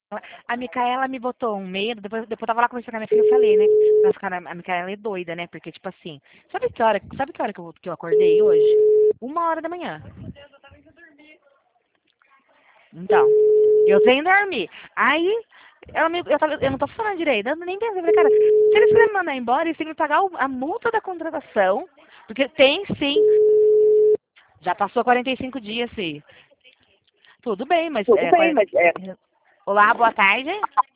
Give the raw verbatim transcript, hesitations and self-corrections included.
A Micaela me botou um medo, depois, depois eu tava lá conversando com a minha filha, eu falei, né? Nossa, cara, a Micaela é doida, né? Porque, tipo assim, sabe que hora, sabe que hora que eu, que eu acordei hoje? Uma hora da manhã. Então, eu sem dormir. Aí, ela me, eu, tava, eu não tô falando direito, eu nem pensei, eu falei, cara, se eles quiserem me mandar embora, eles têm que me pagar o- a multa da contratação, porque tem sim, já passou quarenta e cinco dias, sim. Tudo bem, mas Tudo é, bem, quar- mas é, olá, boa tarde.